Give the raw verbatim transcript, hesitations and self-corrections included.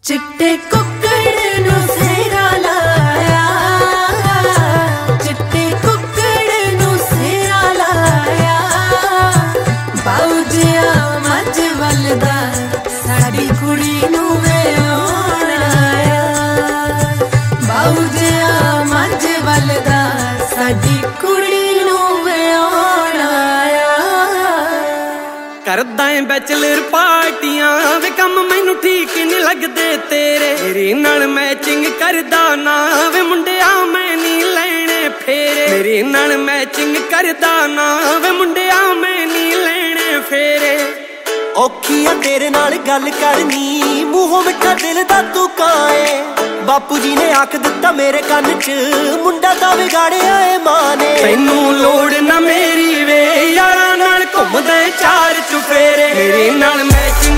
चिट्टे कुक्कड़ नू सेरा लाया, चिट्टे कुक्कड़ नू सेरा लाया। बाऊजिया मज वलदा साडी कुड़ी नू व्याहण आया। बाऊजिया मज वलदा साडी कुड़ी नू व्याहण आया। करदा है बैचलर पार्टियां वे कम मैनू ठीक नहीं लगदे तेरे। मेरे नाल मैचिंग करदा ना वे मुंडिया मैं नहीं लेने फेरे। मेरे नाल मैचिंग करदा ना वे मुंडिया मैं नहीं लेने फेरे। औखी आ तेरे नाल गल करनी, मूहों मिठा दिल दा तू काए। बापू जी ने आख दिता मेरे कन च, मुंडा दा विगाड़िया ए मां ने। तैनू लोड़ ना मेरी वे यारां नाल घुमदे चार चुफेरे। मेरे नाल मैचिंग